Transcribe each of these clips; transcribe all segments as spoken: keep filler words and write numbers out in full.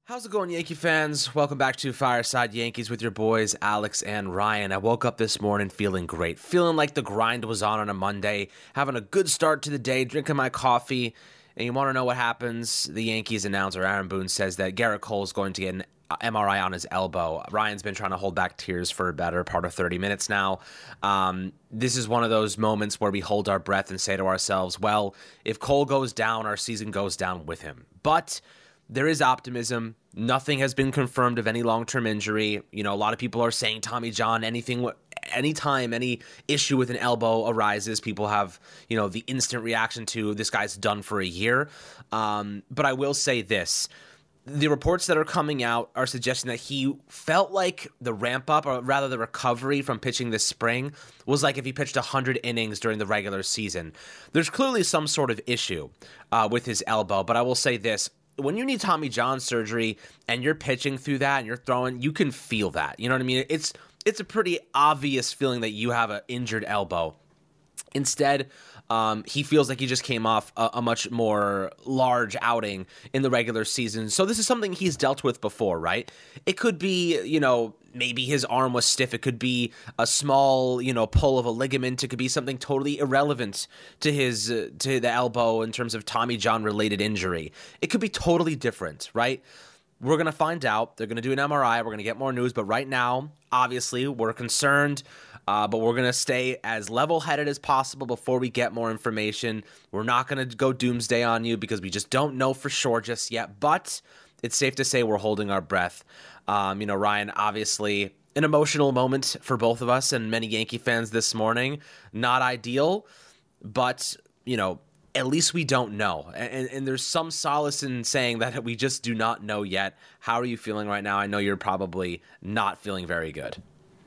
How's it going, Yankee fans? Welcome back to Fireside Yankees with your boys, Alex and Ryan. I woke up this morning feeling great, feeling like the grind was on on a Monday, having a good start to the day, drinking my coffee. And you want to know what happens? The Yankees announcer, Aaron Boone, says that Gerrit Cole is going to get an M R I on his elbow. Ryan's been trying to hold back tears for a better part of thirty minutes now. Um, this is one of those moments where we hold our breath and say to ourselves, well, if Cole goes down, our season goes down with him. But there is optimism. Nothing has been confirmed of any long-term injury. You know, a lot of people are saying Tommy John, anything, anytime any issue with an elbow arises, people have, you know, the instant reaction to this guy's done for a year. Um, but I will say this. The reports that are coming out are suggesting that he felt like the ramp up, or rather the recovery from pitching this spring, was like if he pitched one hundred innings during the regular season. There's clearly some sort of issue uh, with his elbow, but I will say this. When you need Tommy John surgery and you're pitching through that and you're throwing, you can feel that. You know what I mean? It's it's a pretty obvious feeling that you have an injured elbow. Instead, um, he feels like he just came off a, a much more large outing in the regular season. So this is something he's dealt with before, right? It could be, you know, maybe his arm was stiff. It could be a small, you know, pull of a ligament. It could be something totally irrelevant to his uh, to the elbow in terms of Tommy John related injury. It could be totally different, right? We're going to find out. They're going to do an M R I. We're going to get more news. But right now, obviously, we're concerned. Uh, but we're going to stay as level-headed as possible before we get more information. We're not going to go doomsday on you because we just don't know for sure just yet. But it's safe to say we're holding our breath. Um, you know, Ryan, obviously an emotional moment for both of us and many Yankee fans this morning. Not ideal, but, you know, at least we don't know. And, and there's some solace in saying that we just do not know yet. How are you feeling right now? I know you're probably not feeling very good.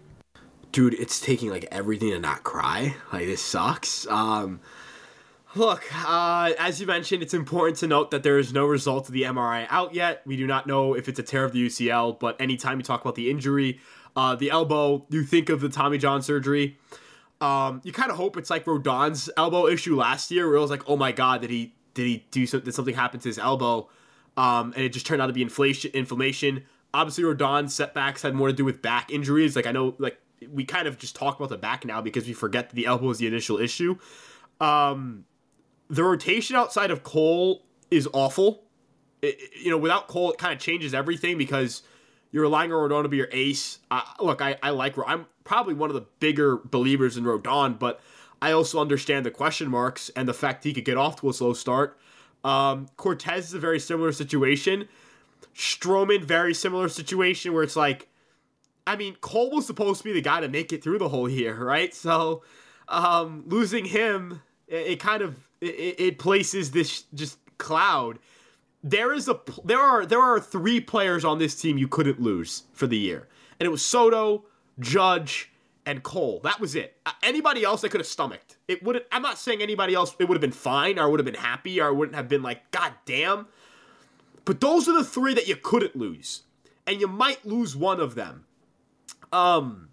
Dude, it's taking, like, everything to not cry. Like, this sucks. Um, look, uh, as you mentioned, it's important to note that there is no result of the M R I out yet. We do not know if it's a tear of the U C L, but anytime you talk about the injury, uh, the elbow, you think of the Tommy John surgery. Um, you kind of hope it's like Rodon's elbow issue last year, where it was like, oh my God, did he did he do so, did something happen to his elbow? Um, and it just turned out to be inflation, inflammation. Obviously, Rodon's setbacks had more to do with back injuries. Like, I know, like, we kind of just talk about the back now because we forget that the elbow is the initial issue. Um, the rotation outside of Cole is awful. It, you know, without Cole, it kind of changes everything because you're relying on Rodon to be your ace. Uh, look, I, I like, I'm probably one of the bigger believers in Rodon, but I also understand the question marks and the fact he could get off to a slow start. Um, Cortez is a very similar situation. Stroman, very similar situation where it's like, I mean, Cole was supposed to be the guy to make it through the whole year, right? So, um, losing him, it, it kind of it, it places this just cloud. There is a there are there are three players on this team you couldn't lose for the year, and it was Soto, Judge, and Cole. That was it. Uh, anybody else, they could have stomached. It would. I'm not saying anybody else it would have been fine or would have been happy or wouldn't have been like, God damn. But those are the three that you couldn't lose, and you might lose one of them. Um,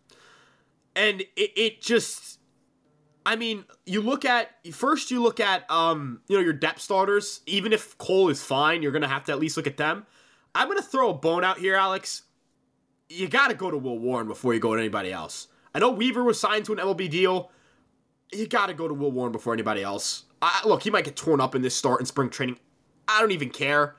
and it, it just, I mean, you look at, first you look at, um, you know, your depth starters. Even if Cole is fine, you're going to have to at least look at them. I'm going to throw a bone out here, Alex. You got to go to Will Warren before you go to anybody else. I know Weaver was signed to an M L B deal. You got to go to Will Warren before anybody else. I, look, he might get torn up in this start in spring training. I don't even care.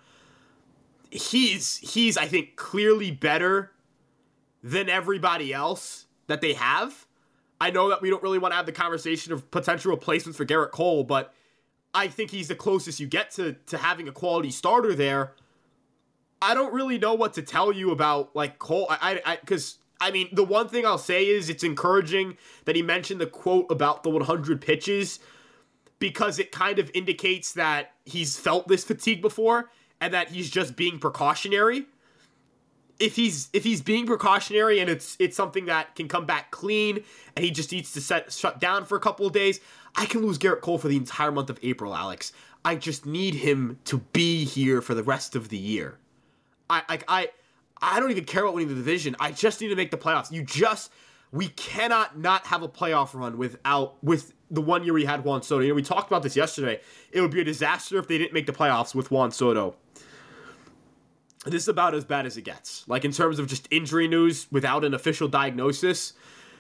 He's, he's, I think, clearly better than everybody else that they have. I know that we don't really want to have the conversation of potential replacements for Gerrit Cole, but I think he's the closest you get to, to having a quality starter there. I don't really know what to tell you about, like, Cole. I, I, because, I, I mean, the one thing I'll say is it's encouraging that he mentioned the quote about the one hundred pitches because it kind of indicates that he's felt this fatigue before and that he's just being precautionary. If he's if he's being precautionary and it's it's something that can come back clean and he just needs to set shut down for a couple of days, I can lose Gerrit Cole for the entire month of April, Alex. I just need him to be here for the rest of the year. I like I I don't even care about winning the division. I just need to make the playoffs. You just we cannot not have a playoff run without with the one year we had Juan Soto. You know, we talked about this yesterday. It would be a disaster if they didn't make the playoffs with Juan Soto. this is about as bad as it gets. Like, in terms of just injury news without an official diagnosis,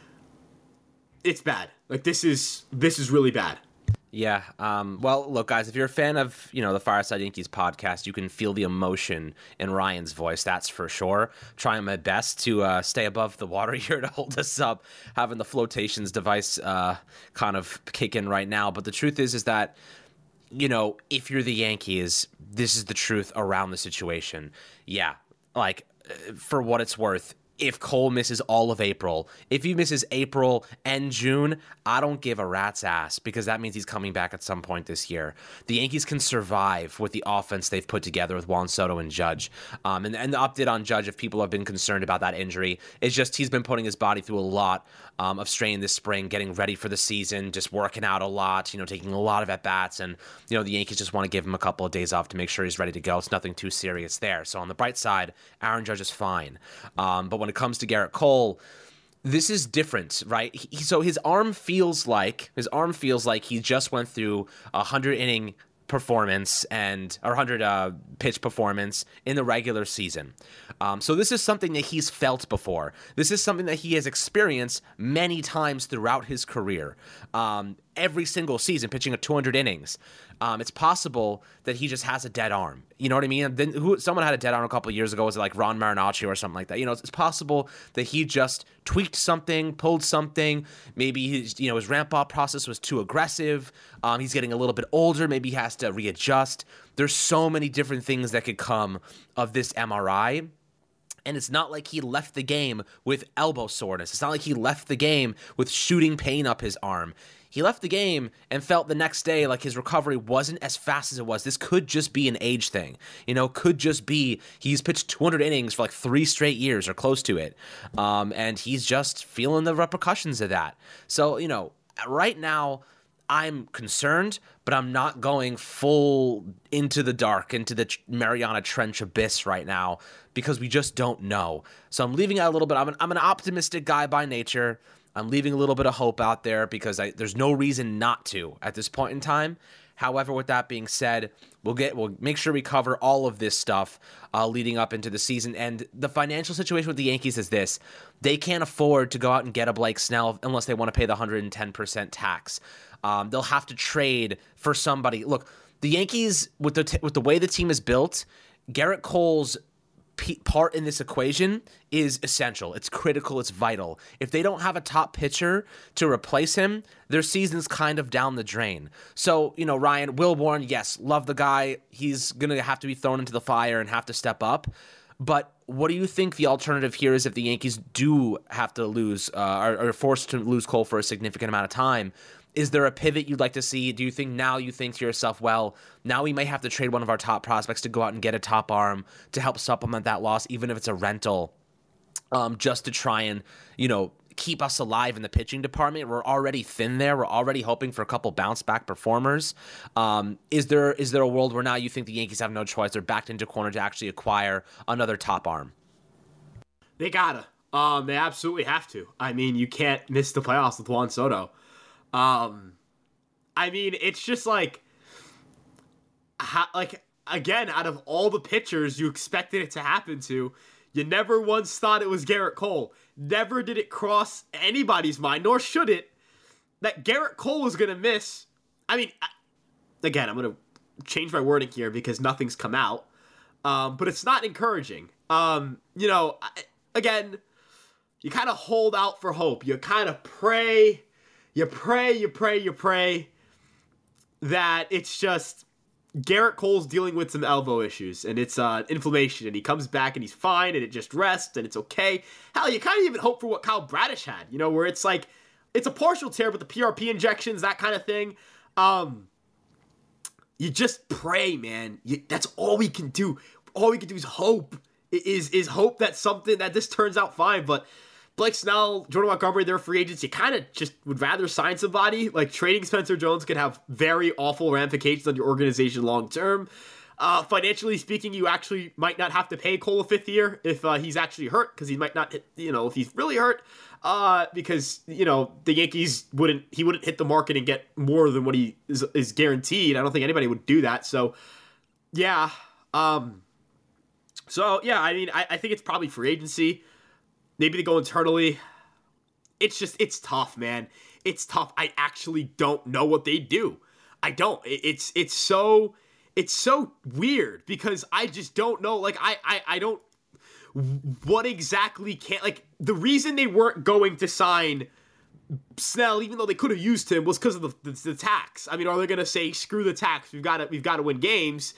it's bad. Like, this is this is really bad. Yeah. Um, well, look, guys, if you're a fan of, you know, the Fireside Yankees podcast, you can feel the emotion in Ryan's voice. That's for sure. Trying my best to uh, stay above the water here to hold us up, having the flotations device uh, kind of kick in right now. But the truth is, is that, you know, if you're the Yankees, this is the truth around the situation. Yeah. Like, for what it's worth, if Cole misses all of April, if he misses April and June, I don't give a rat's ass, because that means he's coming back at some point this year. The Yankees can survive with the offense they've put together with Juan Soto and Judge. Um, and, and the update on Judge, if people have been concerned about that injury, is just he's been putting his body through a lot um, of strain this spring, getting ready for the season, just working out a lot, you know, taking a lot of at-bats. And, you know, the Yankees just want to give him a couple of days off to make sure he's ready to go. It's nothing too serious there. So on the bright side, Aaron Judge is fine. Um, but when it comes to Gerrit Cole, this is different, right? He, so his arm feels like his arm feels like he just went through a hundred inning performance and or hundred uh, pitch performance in the regular season. Um, so this is something that he's felt before. This is something that he has experienced many times throughout his career. Um, every single season, pitching at two hundred innings. Um, it's possible that he just has a dead arm. You know what I mean? And then who, someone had a dead arm a couple of years ago. Was it like Ron Marinaccio or something like that? You know, it's, it's possible that he just tweaked something, pulled something. Maybe his, you know, his ramp up process was too aggressive. Um, he's getting a little bit older. Maybe he has to readjust. There's so many different things that could come of this M R I. And it's not like he left the game with elbow soreness. It's not like he left the game with shooting pain up his arm. He left the game and felt the next day like his recovery wasn't as fast as it was. This could just be an age thing. You know, could just be he's pitched two hundred innings for like three straight years or close to it. Um, and he's just feeling the repercussions of that. So, you know, right now I'm concerned, but I'm not going full into the dark, into the Mariana Trench abyss right now, because we just don't know. So I'm leaving out a little bit. I'm an, I'm an optimistic guy by nature. I'm leaving a little bit of hope out there because I, there's no reason not to at this point in time. However, with that being said, we'll get we'll make sure we cover all of this stuff uh, leading up into the season. And the financial situation with the Yankees is this: they can't afford to go out and get a Blake Snell unless they want to pay the one hundred ten percent tax. Um, they'll have to trade for somebody. Look, the Yankees, with the t- with the way the team is built, Gerrit Cole's part in this equation is essential. It's critical. It's vital. If they don't have a top pitcher to replace him, their season's kind of down the drain. So, you know, Ryan, Will Bourne, yes, love the guy. He's going to have to be thrown into the fire and have to step up. But what do you think the alternative here is if the Yankees do have to lose uh, or are forced to lose Cole for a significant amount of time? Is there a pivot you'd like to see? Do you think now you think to yourself, well, now we may have to trade one of our top prospects to go out and get a top arm to help supplement that loss, even if it's a rental, um, just to try and, you know, keep us alive in the pitching department? We're already thin there. We're already hoping for a couple bounce back performers. Um, is there is there a world where now you think the Yankees have no choice? They're backed into corner to actually acquire another top arm? They gotta. Um, they absolutely have to. I mean, you can't miss the playoffs with Juan Soto. Um, I mean, it's just like, ha- like, again, out of all the pitchers you expected it to happen to, you never once thought it was Gerrit Cole. Never did it cross anybody's mind, nor should it, that Gerrit Cole was going to miss. I mean, I, again, I'm going to change my wording here because nothing's come out, um, but it's not encouraging. Um, you know, I, again, you kind of hold out for hope. You kind of pray... You pray, you pray, you pray that it's just Gerrit Cole's dealing with some elbow issues and it's uh, inflammation, and he comes back and he's fine and it just rests and it's okay. Hell, you kind of even hope for what Kyle Bradish had, you know, where it's like, it's a partial tear, but the P R P injections, that kind of thing. Um, you just pray, man. You, that's all we can do. All we can do is hope. Is is hope that something, that this turns out fine, but Blake Snell, Jordan Montgomery, they're free agents. You kind of just would rather sign somebody. Like, trading Spencer Jones could have very awful ramifications on your organization long term. Uh, financially speaking, you actually might not have to pay Cole a fifth year if uh, he's actually hurt, because he might not hit, you know, if he's really hurt, uh, because, you know, the Yankees wouldn't, he wouldn't hit the market and get more than what he is, is guaranteed. I don't think anybody would do that. So, yeah, um, So, yeah, I mean, I, I think it's probably free agency. Maybe they go internally. It's just, it's tough, man. It's tough. I actually don't know what they do. I don't. It, it's it's so, it's so weird because I just don't know. Like, I, I, I don't, what exactly can't, like, the reason they weren't going to sign Snell, even though they could have used him, was because of the, the, the tax. I mean, are they going to say, screw the tax, we've got to, we've got to win games?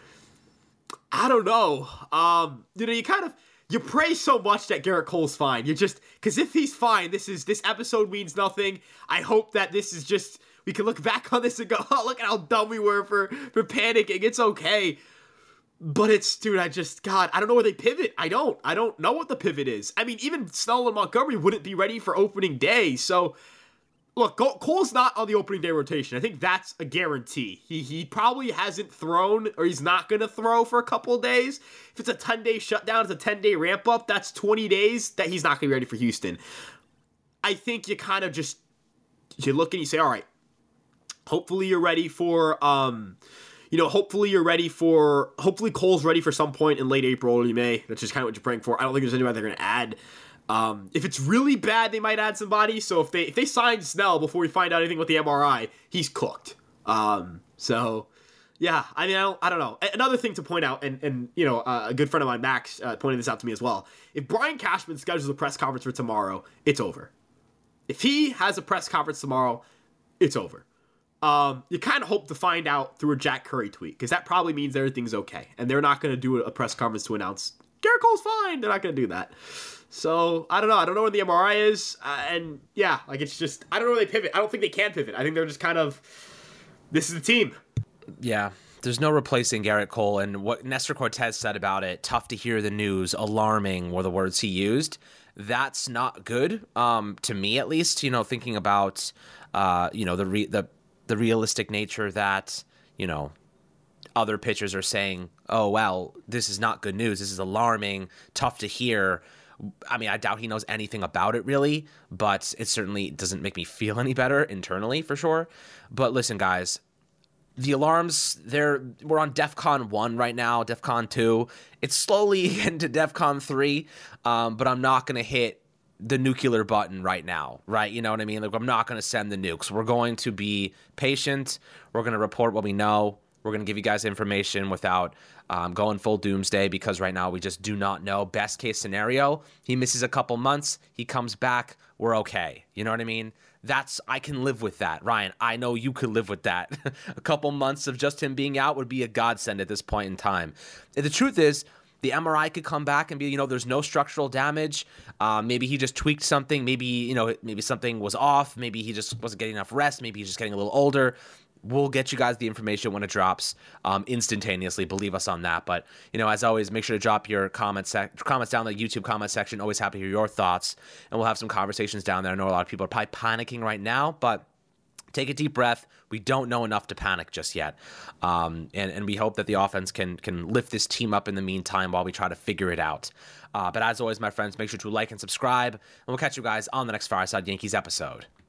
I don't know. Um, you know, you kind of, you pray so much that Gerrit Cole's fine. You just, because if he's fine, this is, this episode means nothing. I hope that this is just, we can look back on this and go, oh, look at how dumb we were for, for panicking. It's okay. But it's, dude, I just, God, I don't know where they pivot. I don't. I don't know what the pivot is. I mean, even Snell and Montgomery wouldn't be ready for opening day. So, look, Cole's not on the opening day rotation. I think that's a guarantee. He he probably hasn't thrown, or he's not going to throw for a couple of days. If it's a ten-day shutdown, it's a ten-day ramp-up, that's twenty days that he's not going to be ready for Houston. I think you kind of just, you look and you say, all right, hopefully you're ready for, um, you know, hopefully you're ready for, hopefully Cole's ready for some point in late April, early May. That's just kind of what you're praying for. I don't think there's anybody they're going to add. Um, if it's really bad, they might add somebody. So if they if they sign Snell before we find out anything with the M R I, he's cooked. Um, so yeah, I mean, I don't, I don't know. Another thing to point out, and and you know, uh, a good friend of mine, Max, uh, pointed this out to me as well. If Brian Cashman schedules a press conference for tomorrow, it's over. If he has a press conference tomorrow, it's over. Um, you kind of hope to find out through a Jack Curry tweet, because that probably means everything's okay, and they're not going to do a press conference to announce Gerrit Cole's fine. They're not going to do that. So, I don't know. I don't know where the M R I is. Uh, and, yeah, like, it's just, I don't know where they pivot. I don't think they can pivot. I think they're just kind of, this is the team. Yeah, there's no replacing Gerrit Cole. And what Nestor Cortez said about it, tough to hear the news, alarming were the words he used. That's not good, um, to me at least, you know, thinking about, uh, you know, the, re- the the realistic nature that, you know, other pitchers are saying, oh, well, this is not good news. This is alarming, tough to hear. I mean, I doubt he knows anything about it really, but it certainly doesn't make me feel any better internally for sure. But listen, guys, the alarms, they're we're on DEFCON one right now, DEFCON two. It's slowly into DEFCON three, um, but I'm not going to hit the nuclear button right now, right? You know what I mean? Like, I'm not going to send the nukes. We're going to be patient. We're going to report what we know. We're going to give you guys information without um, going full doomsday, because right now we just do not know. Best case scenario, he misses a couple months, he comes back, we're okay. You know what I mean? That's, I can live with that. Ryan, I know you could live with that. A couple months of just him being out would be a godsend at this point in time. And the truth is, the M R I could come back and be, you know, there's no structural damage. Um, maybe he just tweaked something. Maybe, you know, maybe something was off. Maybe he just wasn't getting enough rest. Maybe he's just getting a little older. We'll get you guys the information when it drops um, instantaneously. Believe us on that. But, you know, as always, make sure to drop your comments sec- comments down in the YouTube comment section. Always happy to hear your thoughts. And we'll have some conversations down there. I know a lot of people are probably panicking right now, but take a deep breath. We don't know enough to panic just yet. Um, and, and we hope that the offense can can lift this team up in the meantime while we try to figure it out. Uh, but as always, my friends, make sure to like and subscribe. And we'll catch you guys on the next Fireside Yankees episode.